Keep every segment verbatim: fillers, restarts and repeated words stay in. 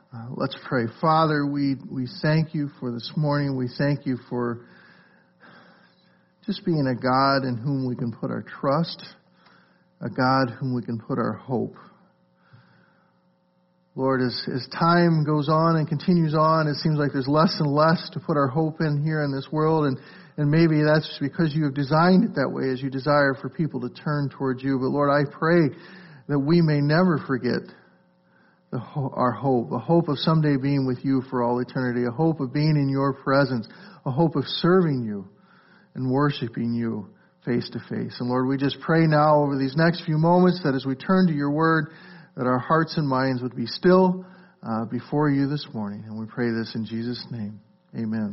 Uh, let's pray. Father, we, we thank you for this morning. We thank you for just being a God in whom we can put our trust, a God whom we can put our hope. Lord, as, as time goes on and continues on, it seems like there's less and less to put our hope in here in this world, and, and maybe that's because you have designed it that way, as you desire for people to turn towards you. But Lord, I pray that we may never forget the, our hope, a hope of someday being with you for all eternity, a hope of being in your presence, a hope of serving you and worshiping you face to face. And Lord, we just pray now over these next few moments that as we turn to your word, that our hearts and minds would be still uh, before you this morning. And we pray this in Jesus' name. Amen.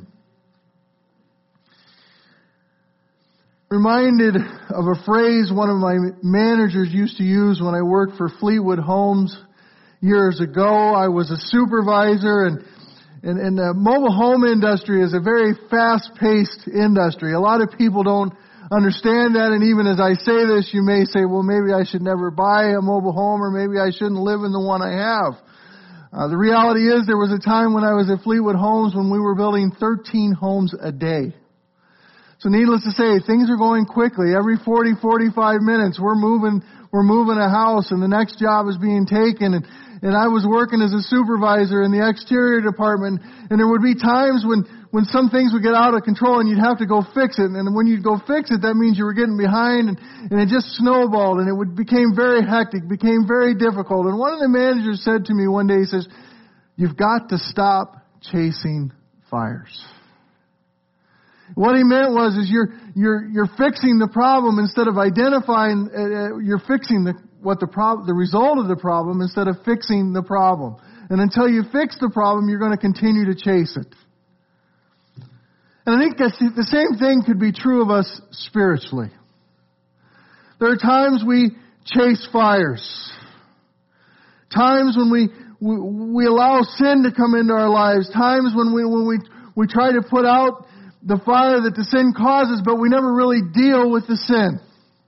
Reminded of a phrase one of my managers used to use when I worked for Fleetwood Homes years ago. I was a supervisor, and, and, and the mobile home industry is a very fast-paced industry. A lot of people don't understand that, and even as I say this, you may say, well, maybe I should never buy a mobile home, or maybe I shouldn't live in the one I have. Uh, the reality is there was a time when I was at Fleetwood Homes when we were building thirteen homes a day. So needless to say, things are going quickly. Every forty, forty-five minutes, we're moving, we're moving a house, and the next job is being taken. And, and I was working as a supervisor in the exterior department, and there would be times when, when some things would get out of control and you'd have to go fix it. And when you'd go fix it, that means you were getting behind, and, and it just snowballed, and it would became very hectic, became very difficult. And one of the managers said to me one day, he says, "You've got to stop chasing fires." What he meant was, is you're you're you're fixing the problem instead of identifying. Uh, you're fixing the what the problem, the result of the problem, instead of fixing the problem. And until you fix the problem, you're going to continue to chase it. And I think that's the same thing could be true of us spiritually. There are times we chase fires, times when we we, we allow sin to come into our lives, times when we when we we try to put out the fire that the sin causes, but we never really deal with the sin.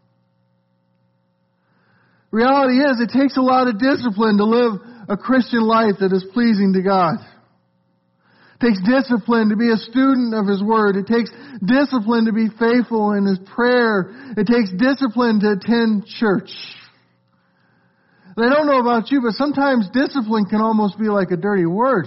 Reality is, it takes a lot of discipline to live a Christian life that is pleasing to God. It takes discipline to be a student of His Word. It takes discipline to be faithful in His prayer. It takes discipline to attend church. And I don't know about you, but sometimes discipline can almost be like a dirty word.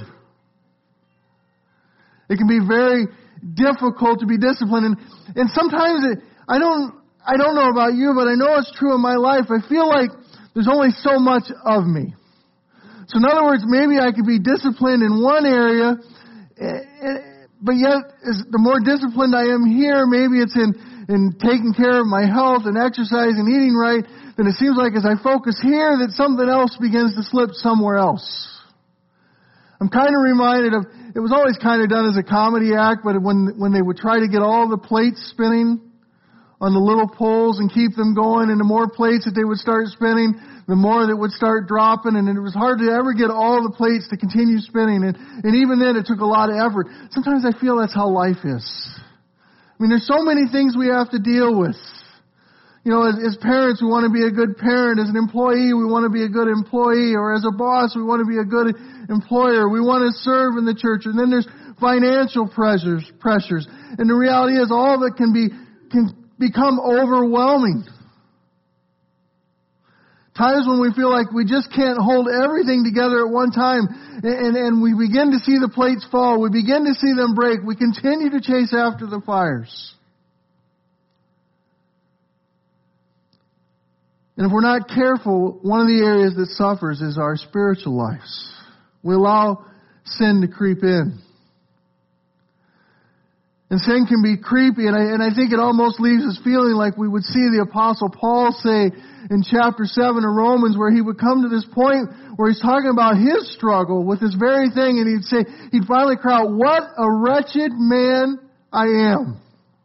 It can be very difficult to be disciplined, and, and sometimes it, I don't I don't know about you, but I know it's true in my life. I feel like there's only so much of me. So in other words, maybe I could be disciplined in one area, but yet as the more disciplined I am here, maybe it's in, in taking care of my health and exercise and eating right, then it seems like as I focus here that something else begins to slip somewhere else. I'm kind of reminded of, it was always kind of done as a comedy act, but when when they would try to get all the plates spinning on the little poles and keep them going, and the more plates that they would start spinning, the more that would start dropping, and it was hard to ever get all the plates to continue spinning, and, and even then it took a lot of effort. Sometimes I feel that's how life is. I mean, there's so many things we have to deal with. You know, as, as parents, we want to be a good parent. As an employee, we want to be a good employee. Or as a boss, we want to be a good employer. We want to serve in the church. And then there's financial pressures, pressures. And the reality is all of it can be, can become overwhelming. Times when we feel like we just can't hold everything together at one time. And, and, and we begin to see the plates fall. We begin to see them break. We continue to chase after the fires. And if we're not careful, one of the areas that suffers is our spiritual lives. We allow sin to creep in. And sin can be creepy, and I, and I think it almost leaves us feeling like we would see the Apostle Paul say in chapter seven of Romans, where he would come to this point where he's talking about his struggle with this very thing, and he'd say, he'd finally cry out, "What a wretched man I am."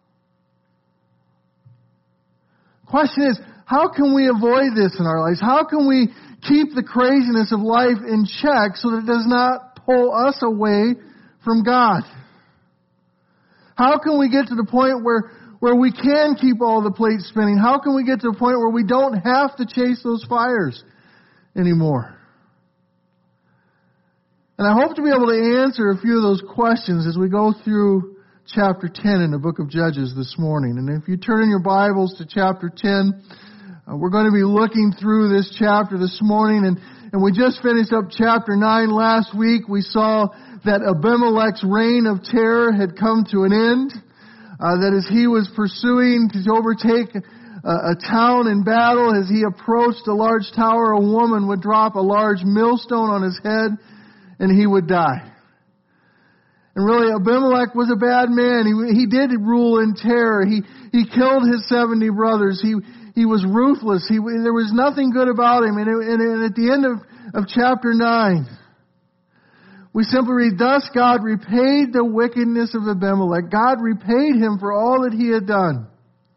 Question is, how can we avoid this in our lives? How can we keep the craziness of life in check so that it does not pull us away from God? How can we get to the point where, where we can keep all the plates spinning? How can we get to a point where we don't have to chase those fires anymore? And I hope to be able to answer a few of those questions as we go through chapter ten in the book of Judges this morning. And if you turn in your Bibles to chapter ten, uh, we're going to be looking through this chapter this morning. And, and we just finished up chapter nine last week. We saw that Abimelech's reign of terror had come to an end. Uh, that as he was pursuing to overtake a, a town in battle, as he approached a large tower, a woman would drop a large millstone on his head and he would die. And really, Abimelech was a bad man. He, he did rule in terror. He, he killed his seventy brothers. He, he was ruthless. He, there was nothing good about him. And, and, and at the end of, of chapter nine, we simply read, thus God repaid the wickedness of Abimelech. God repaid him for all that he had done.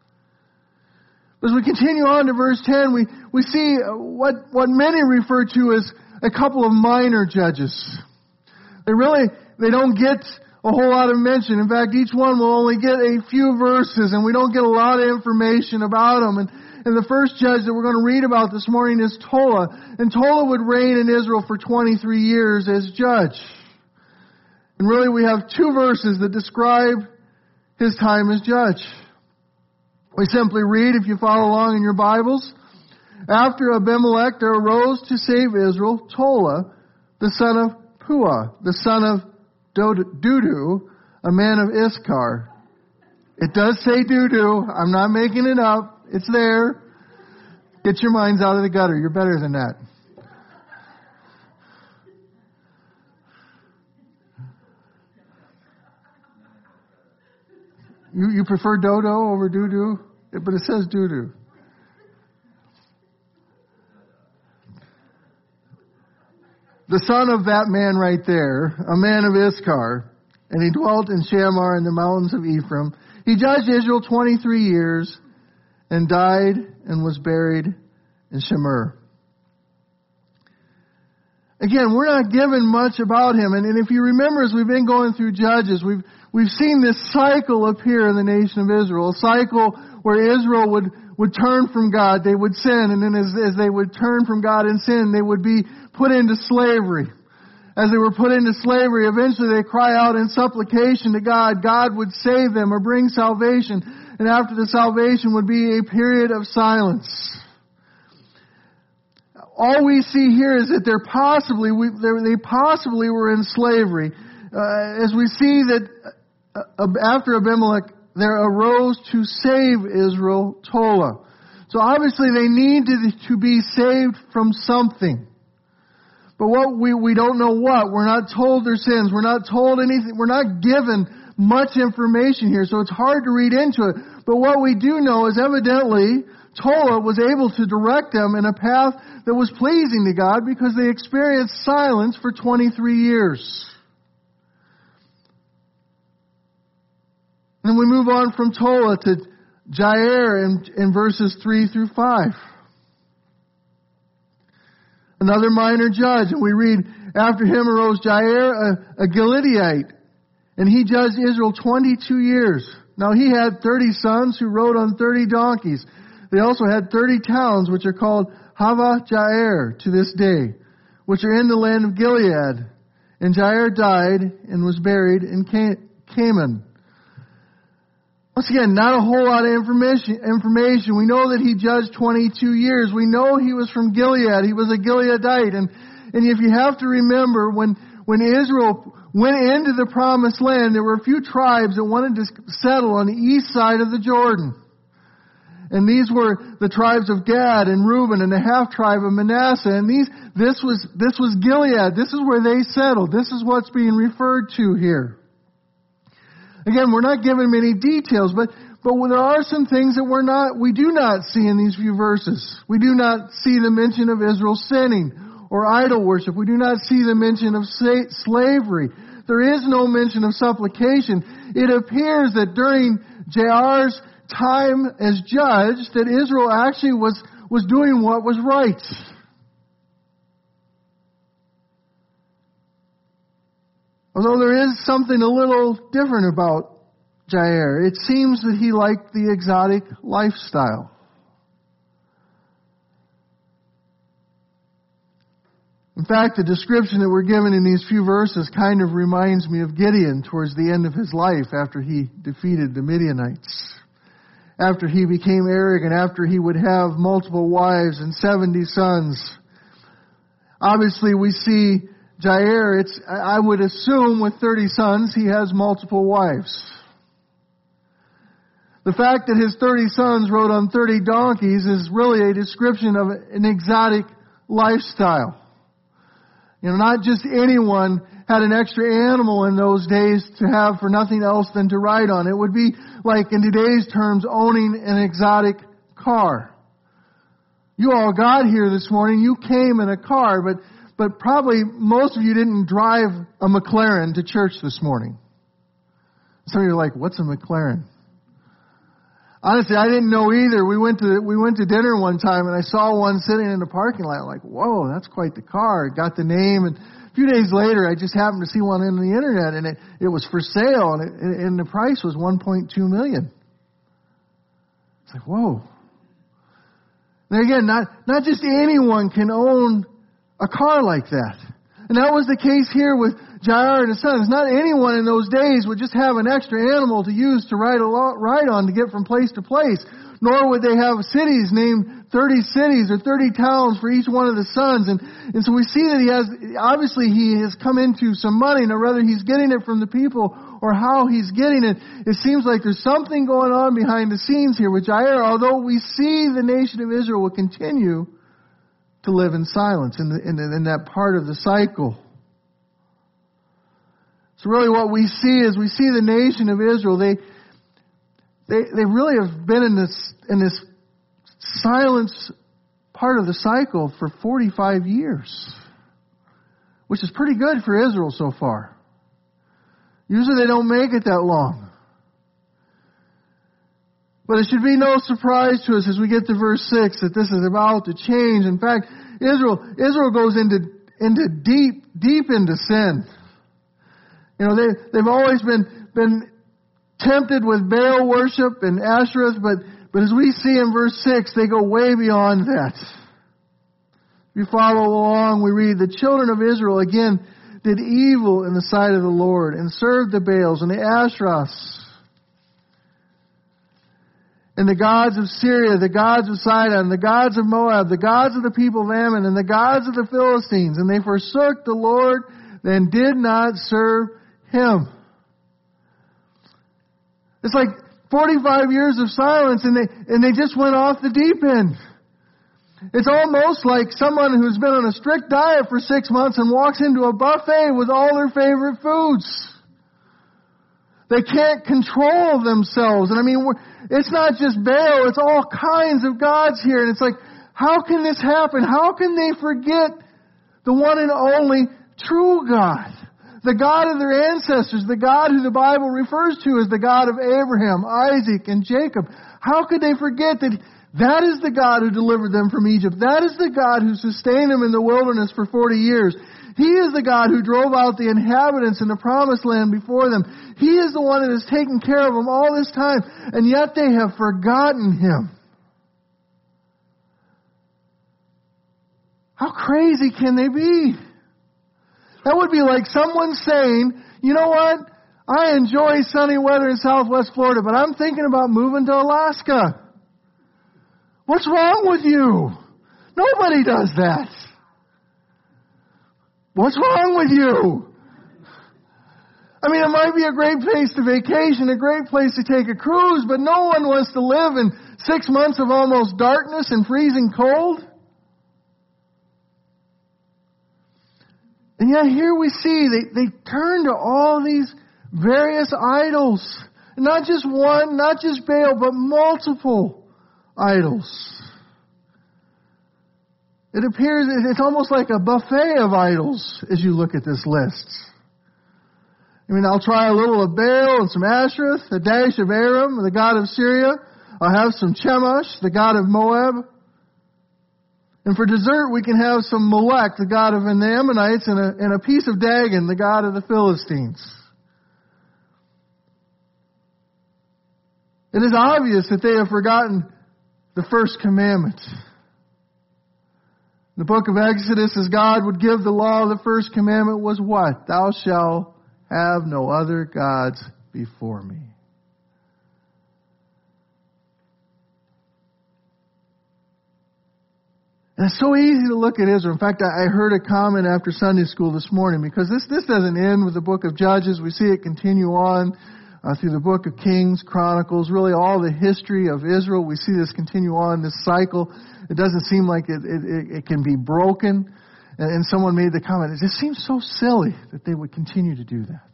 As we continue on to verse ten, we, we see what, what many refer to as a couple of minor judges. They really, they don't get a whole lot of mention. In fact, each one will only get a few verses, and we don't get a lot of information about them. And, and the first judge that we're going to read about this morning is Tola. And Tola would reign in Israel for twenty-three years as judge. And really, we have two verses that describe his time as judge. We simply read, if you follow along in your Bibles, after Abimelech there arose to save Israel Tola, the son of Puah, the son of Dudu, a man of Issachar. It does say Dudu. I'm not making it up. It's there. Get your minds out of the gutter. You're better than that. You, you prefer Dodo over Dudu? But it says Dudu. The son of that man right there, a man of Issachar, and he dwelt in Shamar in the mountains of Ephraim. He judged Israel twenty-three years and died and was buried in Shamir. Again, we're not given much about him. And, and if you remember, as we've been going through Judges, we've we've seen this cycle appear in the nation of Israel. A cycle where Israel would, would turn from God. They would sin. And then as, as they would turn from God and sin, they would be put into slavery. As they were put into slavery, eventually they cry out in supplication to God. God would save them or bring salvation. And after the salvation would be a period of silence. All we see here is that they're possibly, we, they possibly were in slavery. Uh, as we see that uh, after Abimelech, there arose to save Israel Tola. So obviously they needed to be saved from something. But what we, we don't know what. We're not told their sins. We're not told anything. We're not given much information here. So it's hard to read into it. But what we do know is evidently Tola was able to direct them in a path that was pleasing to God because they experienced silence for twenty-three years. And we move on from Tola to Jair in, in verses three through five. Another minor judge, and we read, after him arose Jair, a, a Gileadite, and he judged Israel twenty-two years. Now he had thirty sons who rode on thirty donkeys. They also had thirty towns, which are called Hava Jair to this day, which are in the land of Gilead. And Jair died and was buried in Canaan. Once again, not a whole lot of information. Information. We know that he judged twenty-two years. We know he was from Gilead. He was a Gileadite. And, and if you have to remember, when, when Israel went into the promised land, there were a few tribes that wanted to settle on the east side of the Jordan. And these were the tribes of Gad and Reuben and the half tribe of Manasseh. And these, this was, this was Gilead. This is where they settled. This is what's being referred to here. Again, we're not given many details, but, but there are some things that we're not, we do not see in these few verses. We do not see the mention of Israel sinning or idol worship. We do not see the mention of slavery. There is no mention of supplication. It appears that during Jair's time as judge, that Israel actually was, was doing what was right. Although there is something a little different about Jair. It seems that he liked the exotic lifestyle. In fact, the description that we're given in these few verses kind of reminds me of Gideon towards the end of his life after he defeated the Midianites. After he became arrogant, after he would have multiple wives and seventy sons. Obviously, we see Jair, it's, I would assume with thirty sons, he has multiple wives. The fact that his thirty sons rode on thirty donkeys is really a description of an exotic lifestyle. You know, not just anyone had an extra animal in those days to have for nothing else than to ride on. It would be like in today's terms owning an exotic car. You all got here this morning, you came in a car, but but probably most of you didn't drive a McLaren to church this morning. Some of you are like, what's a McLaren? Honestly, I didn't know either. We went to we went to dinner one time and I saw one sitting in the parking lot. Like, whoa, that's quite the car. Got the name, and a few days later, I just happened to see one on the internet, and it, it was for sale, and, it, and the price was one point two million. It's like, whoa. And again, not not just anyone can own a car like that. And that was the case here with Jair and his sons. Not anyone in those days would just have an extra animal to use to ride, a lot, ride on to get from place to place. Nor would they have cities named thirty cities or thirty towns for each one of the sons. And, and so we see that he has, obviously he has come into some money. Now whether he's getting it from the people or how he's getting it, it seems like there's something going on behind the scenes here with Jair, although we see the nation of Israel will continue to live in silence in, the, in, the, in that part of the cycle. So really what we see is we see the nation of Israel, they they they really have been in this in this silence part of the cycle for forty-five years, which is pretty good for Israel so far. Usually they don't make it that long. But it should be no surprise to us as we get to verse six that this is about to change. In fact, Israel Israel goes into into deep deep into sin. You know, they, they've always been, been tempted with Baal worship and Asherah, but, but as we see in verse six, they go way beyond that. If you follow along, we read, the children of Israel again did evil in the sight of the Lord and served the Baals and the Asherahs and the gods of Syria, the gods of Sidon, the gods of Moab, the gods of the people of Ammon, and the gods of the Philistines. And they forsook the Lord and did not serve Him. It's like forty-five years of silence and they, and they just went off the deep end. It's almost like someone who's been on a strict diet for six months and walks into a buffet with all their favorite foods. They can't control themselves. And I mean, it's not just Baal, it's all kinds of gods here. And it's like, how can this happen? How can they forget the one and only true God? The God of their ancestors, the God who the Bible refers to as the God of Abraham, Isaac, and Jacob. How could they forget that that is the God who delivered them from Egypt? That is the God who sustained them in the wilderness for forty years. He is the God who drove out the inhabitants in the promised land before them. He is the one that has taken care of them all this time, and yet they have forgotten Him. How crazy can they be? That would be like someone saying, you know what? I enjoy sunny weather in Southwest Florida, but I'm thinking about moving to Alaska. What's wrong with you? Nobody does that. What's wrong with you? I mean, it might be a great place to vacation, a great place to take a cruise, but no one wants to live in six months of almost darkness and freezing cold. And yet here we see they, they turn to all these various idols. Not just one, not just Baal, but multiple idols. It appears, it's almost like a buffet of idols as you look at this list. I mean, I'll try a little of Baal and some Asherah, a dash of Aram, the god of Syria. I'll have some Chemosh, the god of Moab. And for dessert, we can have some Molech, the god of the Ammonites, and a, and a piece of Dagon, the god of the Philistines. It is obvious that they have forgotten the first commandment. The book of Exodus, as God would give the law, the first commandment was what? Thou shalt have no other gods before me. And it's so easy to look at Israel. In fact, I heard a comment after Sunday school this morning, because this, this doesn't end with the book of Judges. We see it continue on uh, through the book of Kings, Chronicles, really all the history of Israel. We see this continue on, this cycle. It doesn't seem like it, it, it can be broken. And, and someone made the comment, it just seems so silly that they would continue to do that.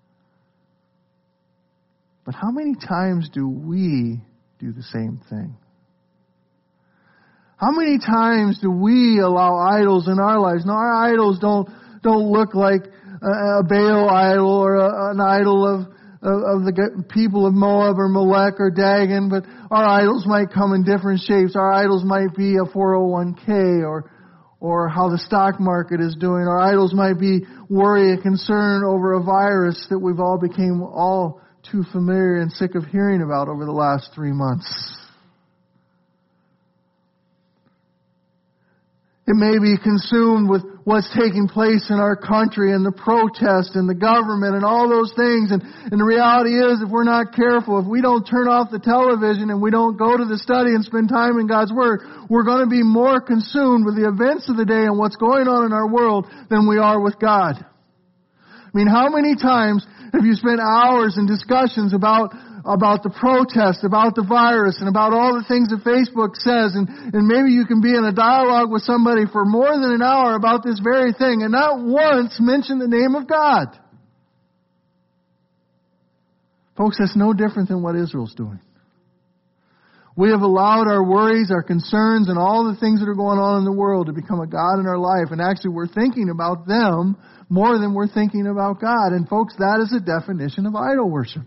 But how many times do we do the same thing? How many times do we allow idols in our lives? Now, our idols don't don't look like a, a Baal idol or a, an idol of, of, of the people of Moab or Molech or Dagon, but our idols might come in different shapes. Our idols might be a four oh one k or or how the stock market is doing. Our idols might be worry and concern over a virus that we've all become all too familiar and sick of hearing about over the last three months. It may be consumed with what's taking place in our country and the protest and the government and all those things. And, and the reality is, if we're not careful, if we don't turn off the television and we don't go to the study and spend time in God's Word, we're going to be more consumed with the events of the day and what's going on in our world than we are with God. I mean, how many times have you spent hours in discussions about about the protest, about the virus, and about all the things that Facebook says, and, and maybe you can be in a dialogue with somebody for more than an hour about this very thing, and not once mention the name of God. Folks, that's no different than what Israel's doing. We have allowed our worries, our concerns, and all the things that are going on in the world to become a God in our life, and actually we're thinking about them more than we're thinking about God. And folks, that is a definition of idol worship.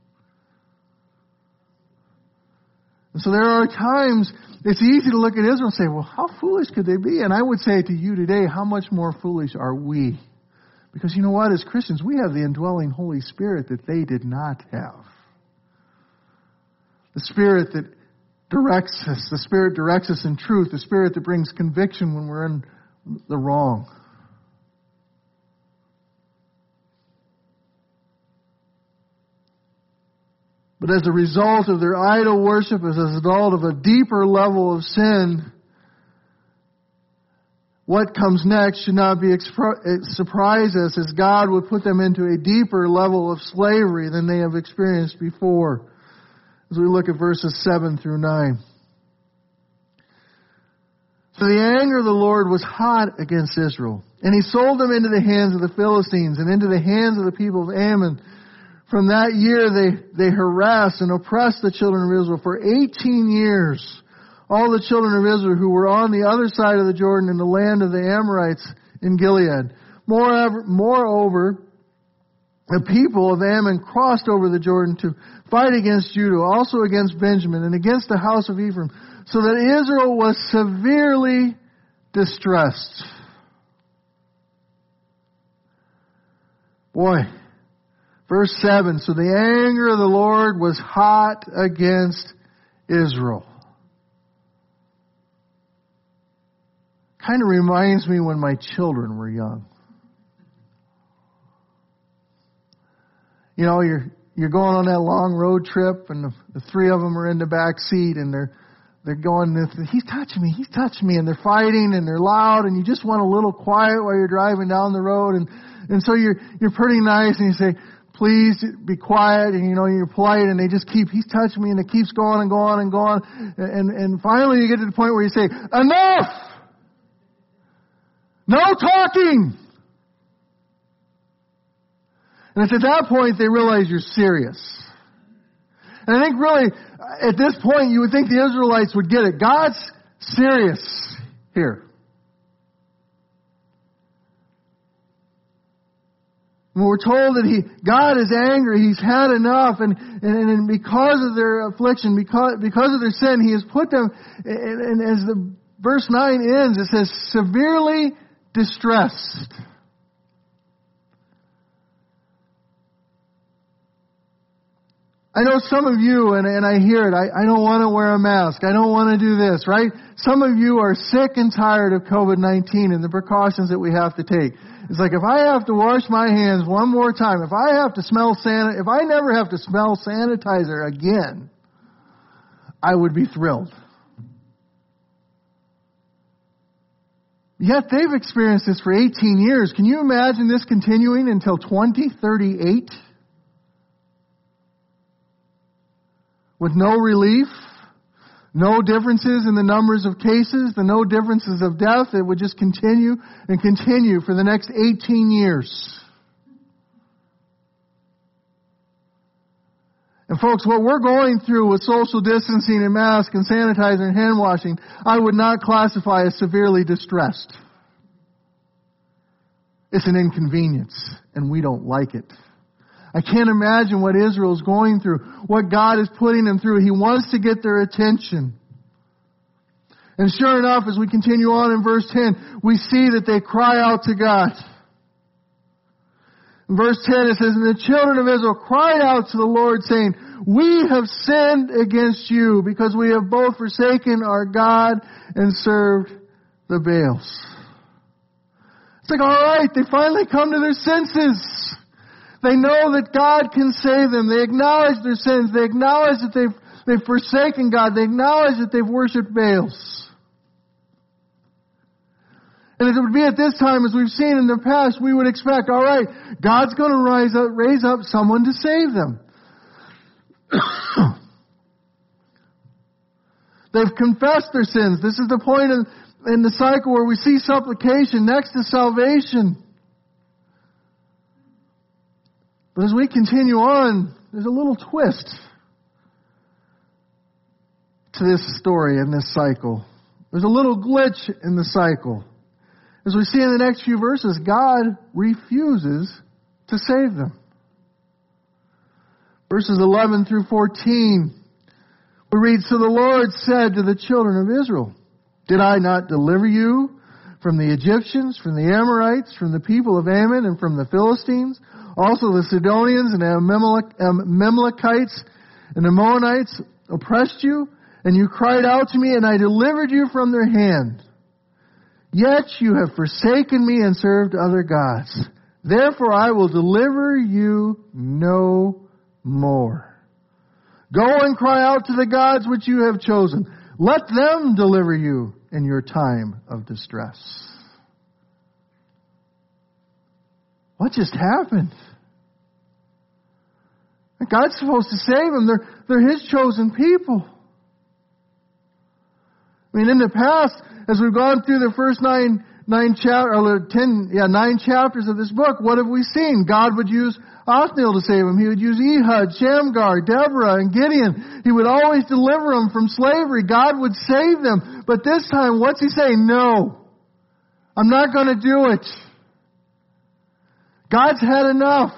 And so there are times it's easy to look at Israel and say, well, how foolish could they be? And I would say to you today, how much more foolish are we? Because you know what? As Christians, we have the indwelling Holy Spirit that they did not have. The Spirit that directs us. The Spirit directs us in truth. The Spirit that brings conviction when we're in the wrong. But as a result of their idol worship, as a result of a deeper level of sin, what comes next should not be expro- surprise us, as God would put them into a deeper level of slavery than they have experienced before. As we look at verses seven through nine. So the anger of the Lord was hot against Israel, and He sold them into the hands of the Philistines and into the hands of the people of Ammon. From that year they, they harassed and oppressed the children of Israel for eighteen years. All the children of Israel who were on the other side of the Jordan in the land of the Amorites in Gilead. Moreover, moreover, the people of Ammon crossed over the Jordan to fight against Judah, also against Benjamin, and against the house of Ephraim, so that Israel was severely distressed. Boy. Verse seven, so the anger of the Lord was hot against Israel. Kind of reminds me when my children were young. You know, you're you're going on that long road trip, and the, the three of them are in the back seat, and they're they're going, he's touching me, he's touching me, and they're fighting, and they're loud, and you just want a little quiet while you're driving down the road, and and so you're you're pretty nice, and you say, please be quiet, and you know, you're polite, and they just keep, he's touching me, and it keeps going and going and going, and, and finally you get to the point where you say, enough! No talking! And it's at that point they realize you're serious. And I think really, at this point, you would think the Israelites would get it. God's serious here. When we're told that He, God is angry, He's had enough, and, and, and because of their affliction, because, because of their sin, He has put them, and, and as the verse nine ends, it says, severely distressed. I know some of you, and, and I hear it, I, I don't want to wear a mask. I don't want to do this, right? Some of you are sick and tired of covid nineteen and the precautions that we have to take. It's like, if I have to wash my hands one more time, if I have to smell san, if I never have to smell sanitizer again, I would be thrilled. Yet they've experienced this for eighteen years. Can you imagine this continuing until twenty thirty-eight? With no relief, no differences in the numbers of cases, the no differences of death. It would just continue and continue for the next eighteen years. And folks, what we're going through with social distancing and mask and sanitizer and hand washing, I would not classify as severely distressed. It's an inconvenience, and we don't like it. I can't imagine what Israel's going through, what God is putting them through. He wants to get their attention. And sure enough, as we continue on in verse ten, we see that they cry out to God. In verse ten it says, "And the children of Israel cried out to the Lord, saying, We have sinned against you, because we have both forsaken our God and served the Baals." It's like, all right, they finally come to their senses. They know that God can save them. They acknowledge their sins. They acknowledge that they've, they've forsaken God. They acknowledge that they've worshipped Baals. And it would be at this time, as we've seen in the past, we would expect, all right, God's going to rise up, raise up someone to save them. They've confessed their sins. This is the point in, in the cycle where we see supplication next to salvation. But as we continue on, there's a little twist to this story and this cycle. There's a little glitch in the cycle. As we see in the next few verses, God refuses to save them. Verses eleven through fourteen, we read, "So the Lord said to the children of Israel, Did I not deliver you from the Egyptians, from the Amorites, from the people of Ammon, and from the Philistines? Also the Sidonians and Amalekites and Ammonites oppressed you, and you cried out to me, and I delivered you from their hand. Yet you have forsaken me and served other gods. Therefore I will deliver you no more. Go and cry out to the gods which you have chosen. Let them deliver you in your time of distress." What just happened? God's supposed to save them. They're, they're His chosen people. I mean, in the past, as we've gone through the first nine, nine chapter, or ten, yeah, nine chapters of this book, what have we seen? God would use Othniel to save them. He would use Ehud, Shamgar, Deborah, and Gideon. He would always deliver them from slavery. God would save them. But this time, what's He saying? No. I'm not going to do it. God's had enough.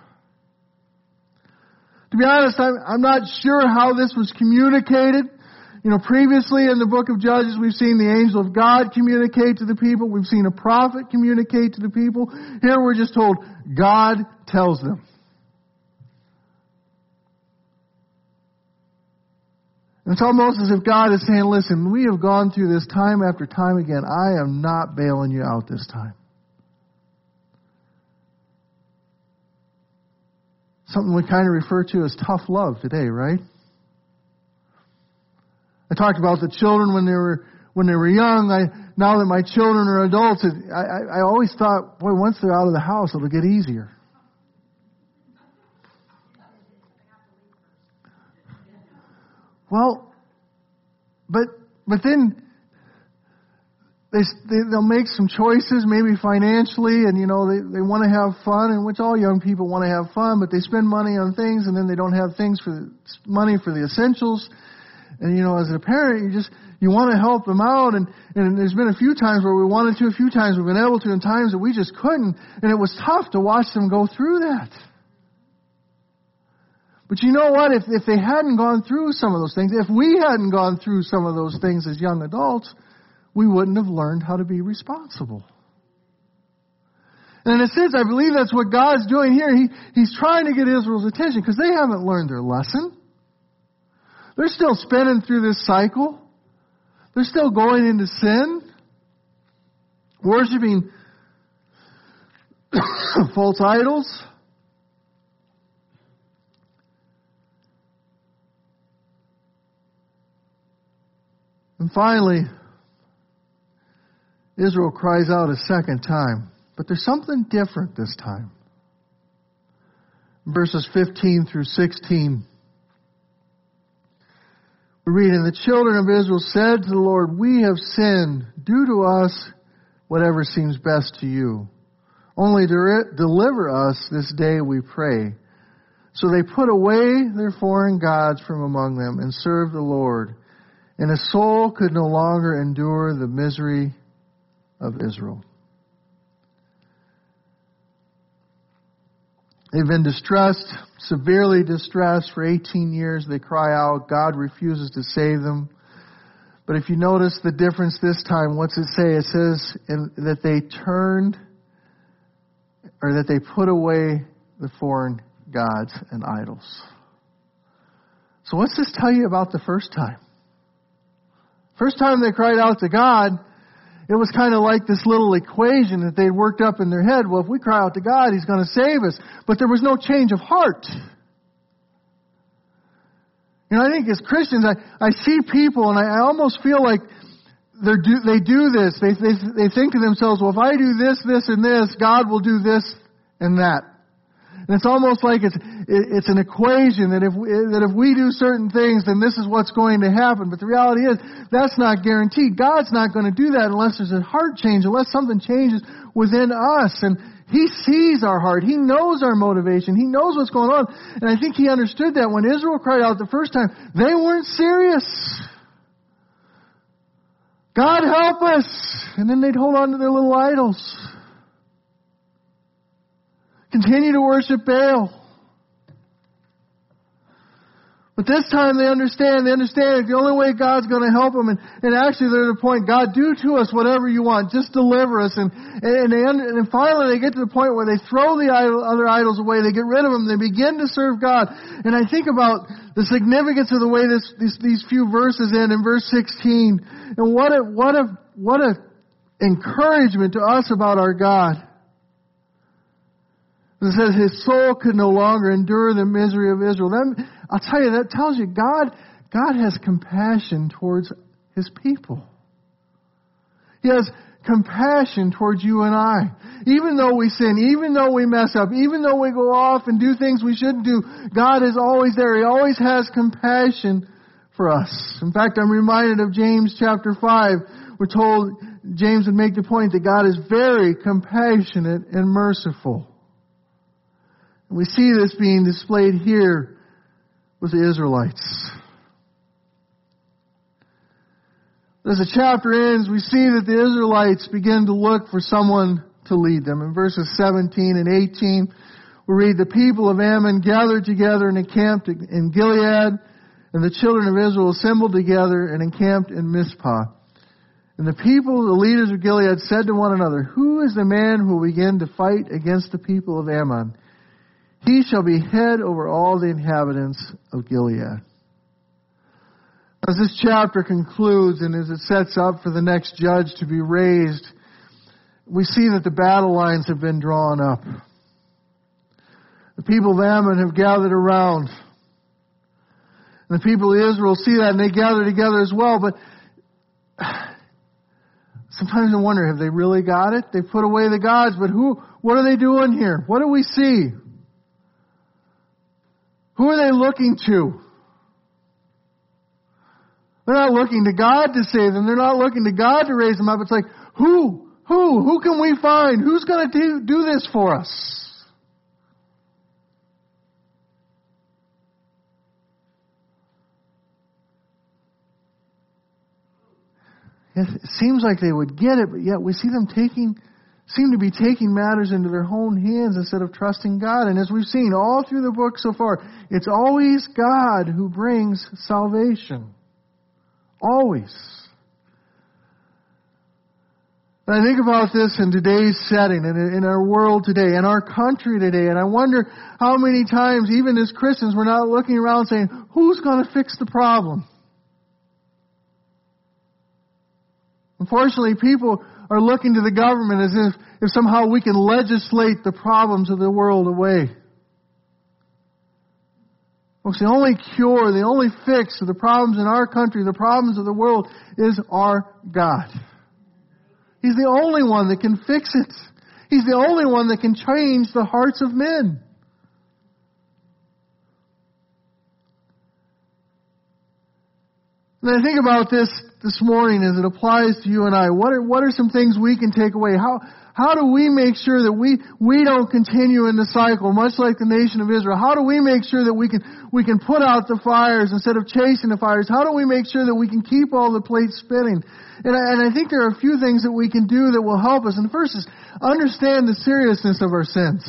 To be honest, I'm, I'm not sure how this was communicated. You know, previously in the book of Judges, we've seen the angel of God communicate to the people. We've seen a prophet communicate to the people. Here we're just told, God tells them. And it's almost as if God is saying, listen, we have gone through this time after time again. I am not bailing you out this time. Something we kind of refer to as tough love today, right? I talked about the children when they were when they were young. I now that my children are adults, I, I, I always thought, boy, once they're out of the house, it'll get easier. Well, but but then they, they they'll make some choices, maybe financially, and you know they they want to have fun, and which all young people want to have fun, but they spend money on things, and then they don't have things for the, money for the essentials. And you know, as a parent, you just you want to help them out, and and there's been a few times where we wanted to, a few times we've been able to, and times that we just couldn't, and it was tough to watch them go through that. But you know what? If if they hadn't gone through some of those things, if we hadn't gone through some of those things as young adults, we wouldn't have learned how to be responsible. And in a sense, I believe that's what God's doing here. He, he's trying to get Israel's attention because they haven't learned their lesson. They're still spinning through this cycle. They're still going into sin, worshiping false idols. And finally, Israel cries out a second time. But there's something different this time. Verses fifteen through sixteen. We read, and the children of Israel said to the Lord, we have sinned. Do to us whatever seems best to you. Only de- deliver us this day, we pray. So they put away their foreign gods from among them and served the Lord. And his soul could no longer endure the misery of Israel. They've been distressed, severely distressed for eighteen years. They cry out. God refuses to save them. But if you notice the difference this time, what's it say? It says in, that they turned, or that they put away the foreign gods and idols. So what's this tell you about the first time? First time they cried out to God, it was kind of like this little equation that they'd worked up in their head. Well, if we cry out to God, He's going to save us. But there was no change of heart. You know, I think as Christians, I, I see people and I, I almost feel like they're do, they do this. They, they, they think to themselves, well, if I do this, this, and this, God will do this and that. And it's almost like it's it's an equation that if we, that if we do certain things, then this is what's going to happen. But the reality is, that's not guaranteed. God's not going to do that unless there's a heart change, unless something changes within us. And He sees our heart. He knows our motivation. He knows what's going on. And I think He understood that when Israel cried out the first time, they weren't serious. God help us! And then they'd hold on to their little idols. Continue to worship Baal. But this time they understand, they understand the only way God's going to help them. And, and actually they're at the point, God, do to us whatever you want. Just deliver us. And, and, they, and finally they get to the point where they throw the idol, other idols away. They get rid of them. They begin to serve God. And I think about the significance of the way this, these, these few verses end in verse sixteen. And what a, what a, what a encouragement to us about our God. It says his soul could no longer endure the misery of Israel. That, I'll tell you, that tells you God, God has compassion towards His people. He has compassion towards you and I. Even though we sin, even though we mess up, even though we go off and do things we shouldn't do, God is always there. He always has compassion for us. In fact, I'm reminded of James chapter five. We're told James would make the point that God is very compassionate and merciful. We see this being displayed here with the Israelites. As the chapter ends, we see that the Israelites begin to look for someone to lead them. In verses seventeen and eighteen, we read, the people of Ammon gathered together and encamped in Gilead, and the children of Israel assembled together and encamped in Mizpah. And the people, the leaders of Gilead, said to one another, who is the man who will begin to fight against the people of Ammon? He shall be head over all the inhabitants of Gilead. As this chapter concludes and as it sets up for the next judge to be raised, we see that the battle lines have been drawn up. The people of Ammon have gathered around. And the people of Israel see that and they gather together as well. But sometimes I wonder, have they really got it? They put away the gods, but who? What are they doing here? What do we see? Who are they looking to? They're not looking to God to save them. They're not looking to God to raise them up. It's like, who? Who? Who can we find? Who's going to do, do this for us? It seems like they would get it, but yet we see them taking seem to be taking matters into their own hands instead of trusting God. And as we've seen all through the book so far, it's always God who brings salvation. Always. And I think about this in today's setting, and in our world today, in our country today, and I wonder how many times, even as Christians, we're not looking around saying, who's going to fix the problem? Unfortunately, people are looking to the government as if, if somehow we can legislate the problems of the world away. Folks, the only cure, the only fix to the problems in our country, the problems of the world, is our God. He's the only one that can fix it. He's the only one that can change the hearts of men. And I think about this this morning as it applies to you and I. What are, what are some things we can take away? How, how do we make sure that we, we don't continue in the cycle, much like the nation of Israel? How do we make sure that we can, we can put out the fires instead of chasing the fires? How do we make sure that we can keep all the plates spinning? And I, and I think there are a few things that we can do that will help us. And the first is understand the seriousness of our sins.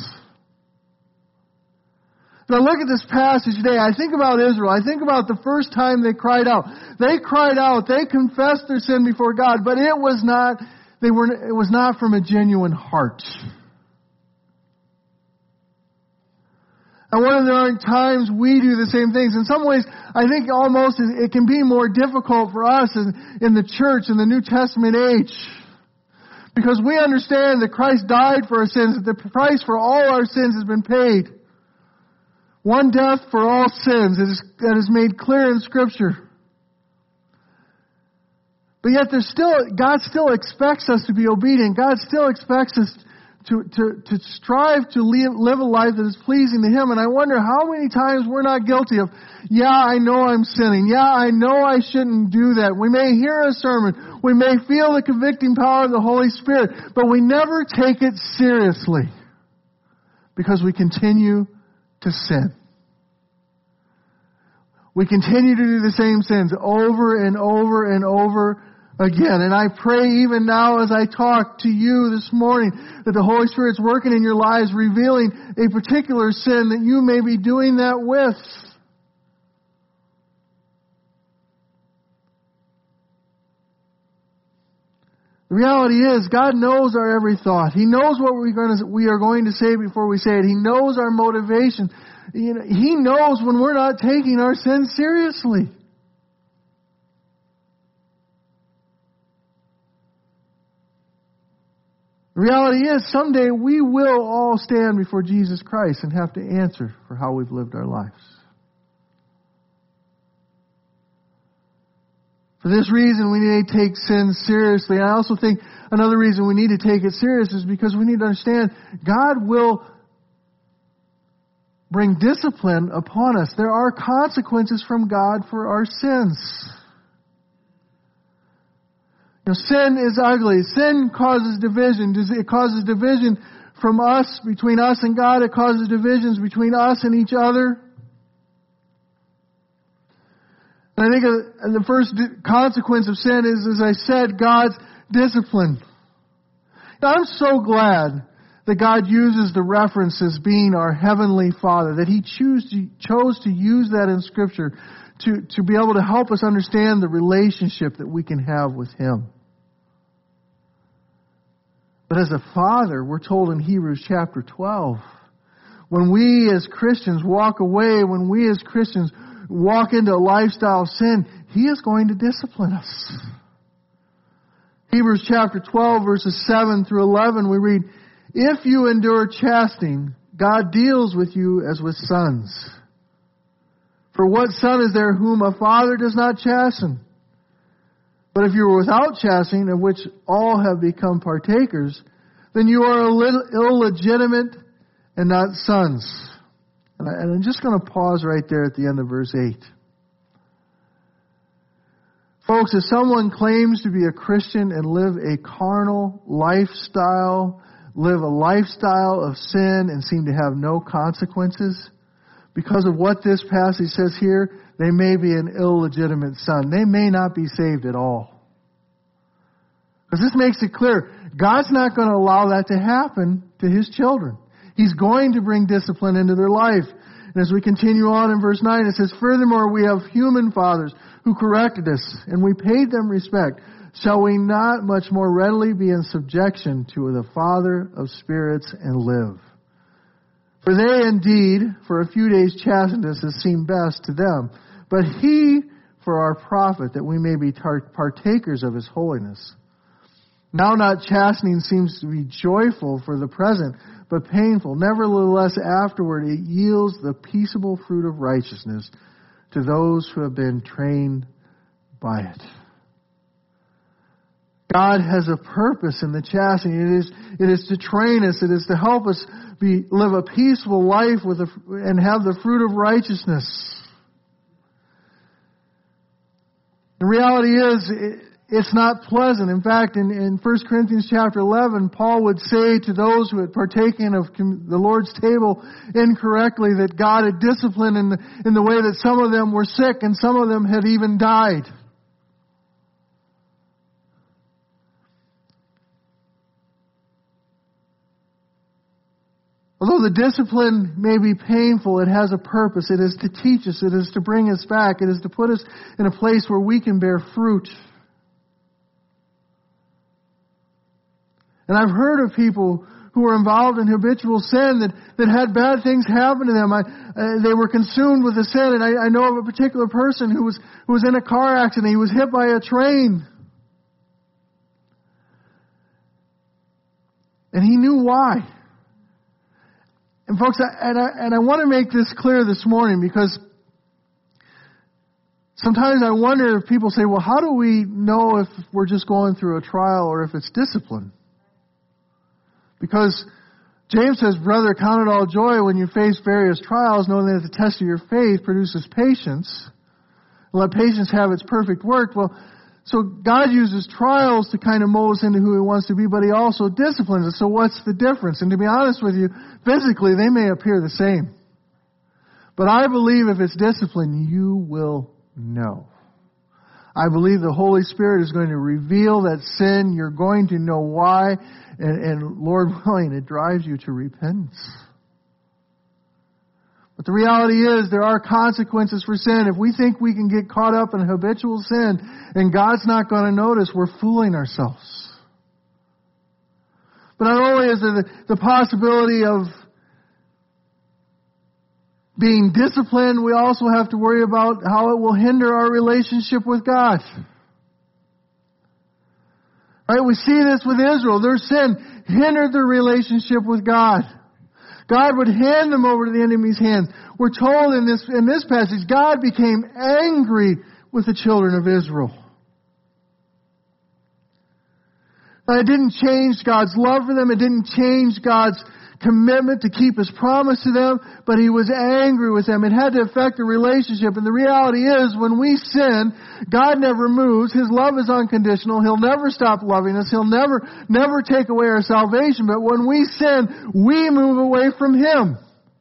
When I look at this passage today, I think about Israel. I think about the first time they cried out. They cried out. They confessed their sin before God, but it was not, they were, it was not from a genuine heart. And one of the times we do the same things. In some ways, I think almost it can be more difficult for us in, in the church in the New Testament age. Because we understand that Christ died for our sins, that the price for all our sins has been paid. One death for all sins, that is, that is made clear in Scripture. But yet there's still, God still expects us to be obedient. God still expects us To, to, to strive to live, live a life that is pleasing to Him. And I wonder how many times we're not guilty of, yeah, I know I'm sinning. Yeah, I know I shouldn't do that. We may hear a sermon. We may feel the convicting power of the Holy Spirit, but we never take it seriously because we continue to sin. We continue to do the same sins over and over and over again. And I pray even now as I talk to you this morning that the Holy Spirit's working in your lives, revealing a particular sin that you may be doing that with. The reality is, God knows our every thought. He knows what we're going to, we are going to say before we say it. He knows our motivation. You know, He knows when we're not taking our sin seriously. The reality is, someday we will all stand before Jesus Christ and have to answer for how we've lived our lives. For this reason, we need to take sin seriously. I also think another reason we need to take it serious is because we need to understand God will bring discipline upon us. There are consequences from God for our sins. You know, sin is ugly. Sin causes division. It causes division from us, between us and God. It causes divisions between us and each other. And I think the first consequence of sin is, as I said, God's discipline. Now, I'm so glad that God uses the reference as being our Heavenly Father, that He choose to, chose to use that in Scripture to, to be able to help us understand the relationship that we can have with Him. But as a father, we're told in Hebrews chapter twelve, when we as Christians walk away, when we as Christians walk into a lifestyle of sin, He is going to discipline us. Hebrews chapter twelve, verses seven through eleven, we read, "If you endure chastening, God deals with you as with sons. For what son is there whom a father does not chasten? But if you are without chastening, of which all have become partakers, then you are illegitimate and not sons." And, I, and I'm just going to pause right there at the end of verse eight. Folks, if someone claims to be a Christian and live a carnal lifestyle, live a lifestyle of sin and seem to have no consequences, because of what this passage says here, they may be an illegitimate son. They may not be saved at all. Because this makes it clear, God's not going to allow that to happen to His children. He's going to bring discipline into their life. And as we continue on in verse nine, it says, "Furthermore, we have human fathers who corrected us, and we paid them respect. shall we not much more readily be in subjection to the Father of spirits and live? For they indeed, for a few days chastened us as seemed best to them, but He for our profit, that we may be tar- partakers of His holiness. Now not chastening seems to be joyful for the present, but painful. Nevertheless, afterward it yields the peaceable fruit of righteousness to those who have been trained by it. God has a purpose in the chastening. It is, it is to train us. It is to help us be, live a peaceful life with a, and have the fruit of righteousness. The reality is, it, it's not pleasant. In fact, in, in First Corinthians chapter eleven, Paul would say to those who had partaken of the Lord's table incorrectly that God had disciplined in the, in the way that some of them were sick and some of them had even died. Although the discipline may be painful, it has a purpose. It is to teach us. It is to bring us back. It is to put us in a place where we can bear fruit. And I've heard of people who were involved in habitual sin that, that had bad things happen to them. I, uh, they were consumed with the sin. And I, I know of a particular person who was, who was in a car accident. He was hit by a train. And he knew why. And folks, I, and, I, and I want to make this clear this morning, because sometimes I wonder if people say, well, how do we know if we're just going through a trial or if it's discipline? Because James says, brother, count it all joy when you face various trials, knowing that the test of your faith produces patience. And let patience have its perfect work. Well, so God uses trials to kind of mold us into who He wants to be, but He also disciplines us. So what's the difference? And to be honest with you, physically they may appear the same. But I believe if it's discipline, you will know. I believe the Holy Spirit is going to reveal that sin. You're going to know why. And, and Lord willing, it drives you to repentance. But the reality is there are consequences for sin. If we think we can get caught up in habitual sin and God's not going to notice, we're fooling ourselves. But not only is there the, the possibility of being disciplined, we also have to worry about how it will hinder our relationship with God. Right? We see this with Israel. Their sin hindered their relationship with God. God would hand them over to the enemy's hands. We're told in this, in this passage, God became angry with the children of Israel. Now, it didn't change God's love for them. It didn't change God's commitment to keep His promise to them, but He was angry with them. It had to affect the relationship. And the reality is, when we sin, God never moves. His love is unconditional. He'll never stop loving us. He'll never, never take away our salvation. But when we sin, we move away from Him.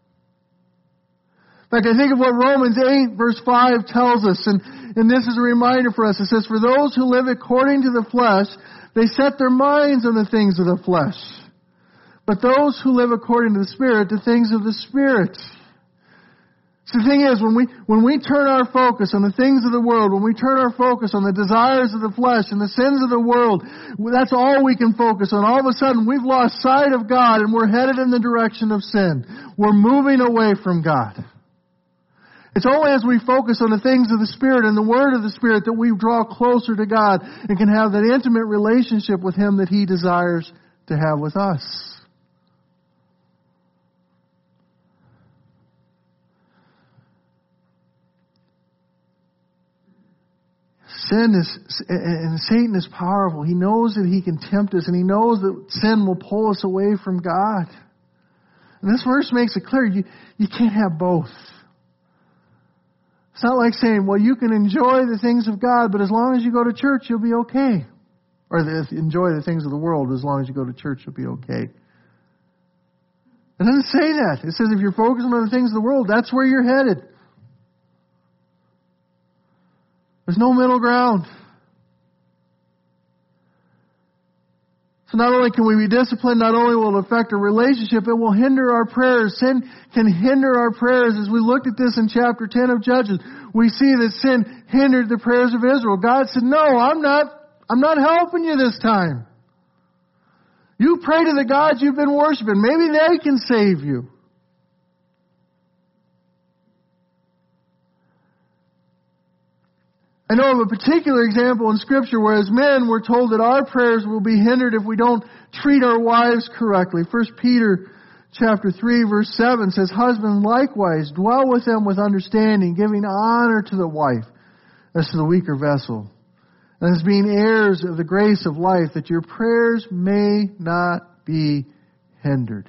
In fact, I think of what Romans eight verse five tells us, and, and this is a reminder for us. It says, for those who live according to the flesh, they set their minds on the things of the flesh. But those who live according to the Spirit, the things of the Spirit. So the thing is, when we, when we turn our focus on the things of the world, when we turn our focus on the desires of the flesh and the sins of the world, that's all we can focus on. All of a sudden, we've lost sight of God and we're headed in the direction of sin. We're moving away from God. It's only as we focus on the things of the Spirit and the Word of the Spirit that we draw closer to God and can have that intimate relationship with Him that He desires to have with us. Sin is, and Satan is powerful. He knows that he can tempt us, and he knows that sin will pull us away from God. And this verse makes it clear, you, you can't have both. It's not like saying, well, you can enjoy the things of God, but as long as you go to church, you'll be okay. Or the, enjoy the things of the world, as long as you go to church, you'll be okay. It doesn't say that. It says if you're focusing on the things of the world, that's where you're headed. There's no middle ground. So not only can we be disciplined, not only will it affect our relationship, it will hinder our prayers. Sin can hinder our prayers. As we looked at this in chapter ten of Judges, we see that sin hindered the prayers of Israel. God said, no, I'm not, I'm not helping you this time. You pray to the gods you've been worshiping. Maybe they can save you. I know of a particular example in Scripture where as men we're told that our prayers will be hindered if we don't treat our wives correctly. First Peter chapter three verse seven says, "Husbands likewise dwell with them with understanding, giving honor to the wife as to the weaker vessel, and as being heirs of the grace of life, that your prayers may not be hindered."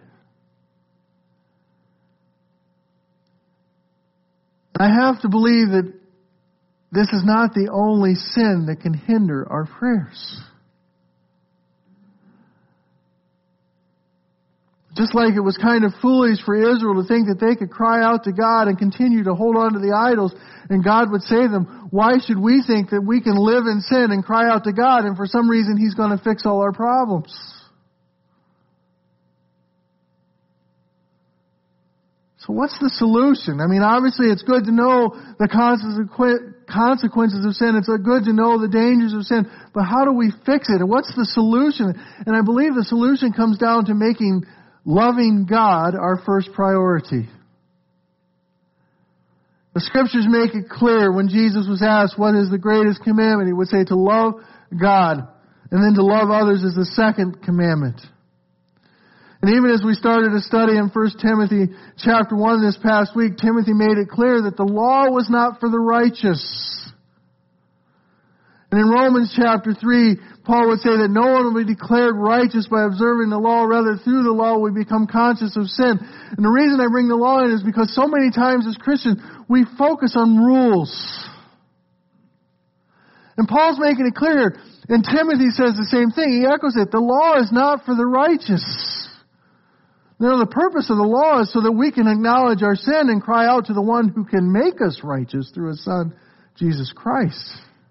I have to believe that this is not the only sin that can hinder our prayers. Just like it was kind of foolish for Israel to think that they could cry out to God and continue to hold on to the idols and God would save them, why should we think that we can live in sin and cry out to God and for some reason He's going to fix all our problems? So what's the solution? I mean, obviously it's good to know the consequences of sin. It's good to know the dangers of sin. But how do we fix it? And what's the solution? And I believe the solution comes down to making loving God our first priority. The Scriptures make it clear when Jesus was asked what is the greatest commandment, He would say to love God, and then to love others is the second commandment. And even as we started a study in First Timothy chapter one this past week, Timothy made it clear that the law was not for the righteous. And in Romans chapter three, Paul would say that no one will be declared righteous by observing the law. Rather, through the law we become conscious of sin. And the reason I bring the law in is because so many times as Christians, we focus on rules. And Paul's making it clear, and Timothy says the same thing. He echoes it. The law is not for the righteous. You know, the purpose of the law is so that we can acknowledge our sin and cry out to the one who can make us righteous through His Son, Jesus Christ.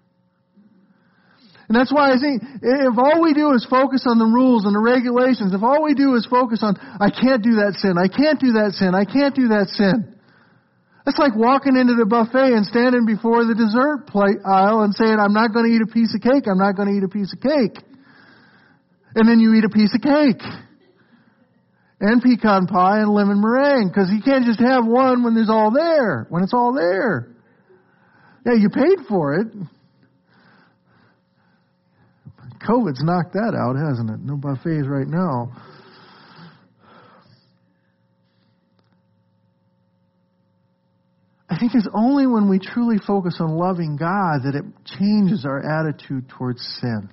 And that's why I think if all we do is focus on the rules and the regulations, if all we do is focus on, I can't do that sin, I can't do that sin, I can't do that sin. It's like walking into the buffet and standing before the dessert plate aisle and saying, I'm not going to eat a piece of cake, I'm not going to eat a piece of cake. And then you eat a piece of cake. And pecan pie and lemon meringue. Because you can't just have one when there's all there. When it's all there. Yeah, you paid for it. COVID's knocked that out, hasn't it? No buffets right now. I think it's only when we truly focus on loving God that it changes our attitude towards sin.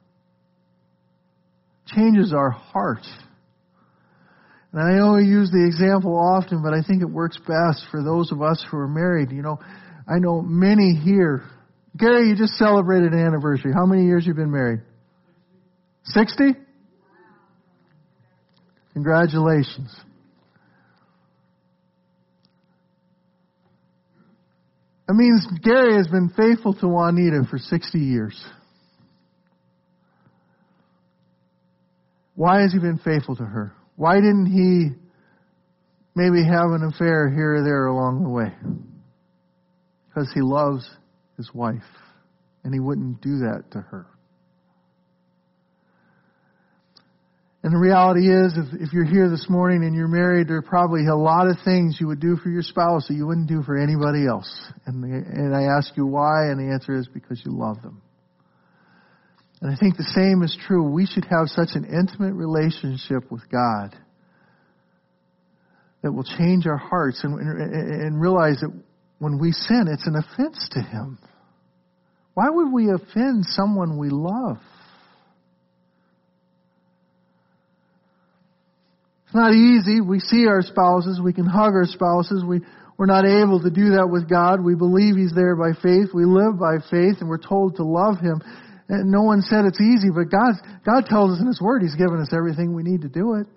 Changes our heart. And I know I use the example often, but I think it works best for those of us who are married. You know, I know many here. Gary, you just celebrated an anniversary. How many years you been married? Sixty? Congratulations. That means Gary has been faithful to Juanita for sixty years. Why has he been faithful to her? Why didn't he maybe have an affair here or there along the way? Because he loves his wife, and he wouldn't do that to her. And the reality is, if, if you're here this morning and you're married, there are probably a lot of things you would do for your spouse that you wouldn't do for anybody else. And, and I ask you why, and the answer is because you love them. And I think the same is true. We should have such an intimate relationship with God that will change our hearts and, and, and realize that when we sin, it's an offense to Him. Why would we offend someone we love? It's not easy. We see our spouses. We can hug our spouses. We, we're not able to do that with God. We believe He's there by faith. We live by faith, and we're told to love Him. And no one said it's easy, but God, God tells us in His Word He's given us everything we need to do it.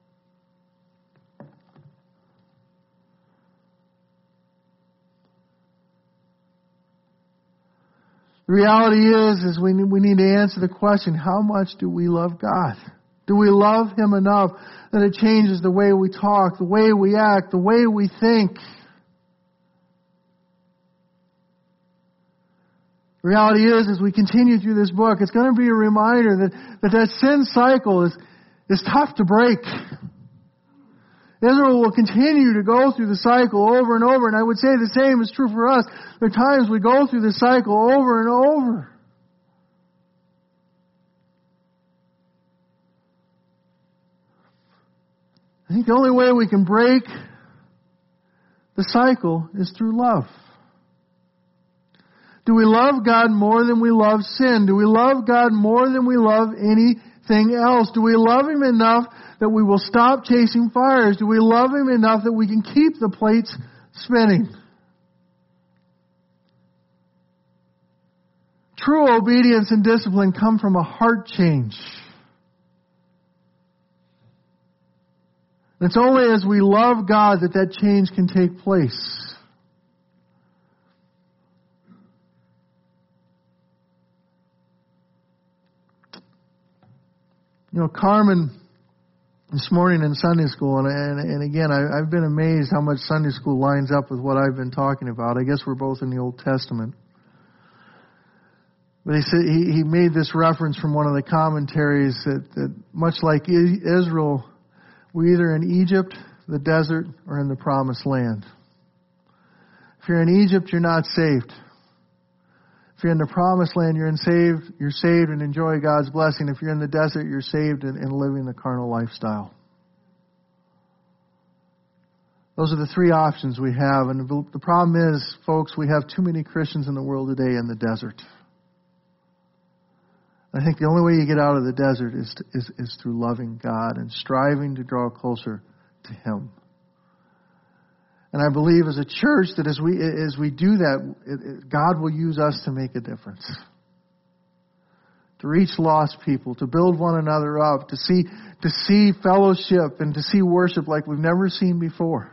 The reality is, is we, we need to answer the question, how much do we love God? Do we love Him enough that it changes the way we talk, the way we act, the way we think? The reality is, as we continue through this book, it's going to be a reminder that that, that sin cycle is, is tough to break. Israel will continue to go through the cycle over and over, and I would say the same is true for us. There are times we go through the cycle over and over. I think the only way we can break the cycle is through love. Do we love God more than we love sin? Do we love God more than we love anything else? Do we love Him enough that we will stop chasing fires? Do we love Him enough that we can keep the plates spinning? True obedience and discipline come from a heart change. It's only as we love God that that change can take place. You know, Carmen, this morning in Sunday school, and and, and again, I, I've been amazed how much Sunday school lines up with what I've been talking about. I guess we're both in the Old Testament. But he said he, he made this reference from one of the commentaries that, that much like Israel, we're either in Egypt, the desert, or in the Promised Land. If you're in Egypt, you're not saved. If you're in the Promised Land, you're in saved, you're saved and enjoy God's blessing. If you're in the desert, you're saved and, and living the carnal lifestyle. Those are the three options we have. And the, the problem is, folks, we have too many Christians in the world today in the desert. I think the only way you get out of the desert is, to, is, is through loving God and striving to draw closer to Him. And I believe as a church that as we as we do that, it, it, God will use us to make a difference. To reach lost people, to build one another up, to see to see fellowship and to see worship like we've never seen before.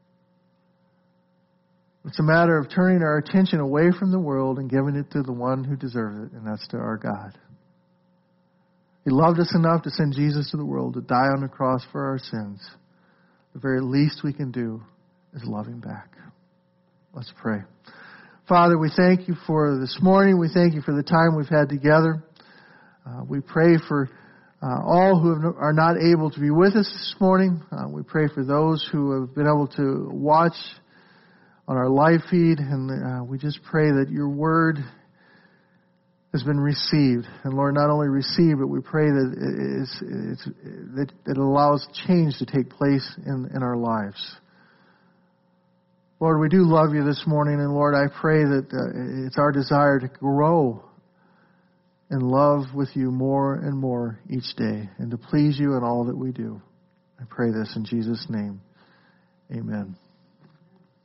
It's a matter of turning our attention away from the world and giving it to the one who deserves it, and that's to our God. He loved us enough to send Jesus to the world to die on the cross for our sins. The very least we can do is love Him back. Let's pray. Father, we thank You for this morning. We thank You for the time we've had together. Uh, we pray for uh, all who have, are not able to be with us this morning. Uh, we pray for those who have been able to watch on our live feed. And uh, we just pray that Your word has been received. And Lord, not only received, but we pray that it's, it's, that it allows change to take place in, in our lives. Lord, we do love You this morning, and Lord, I pray that uh, it's our desire to grow in love with You more and more each day, and to please You in all that we do. I pray this in Jesus' name. Amen.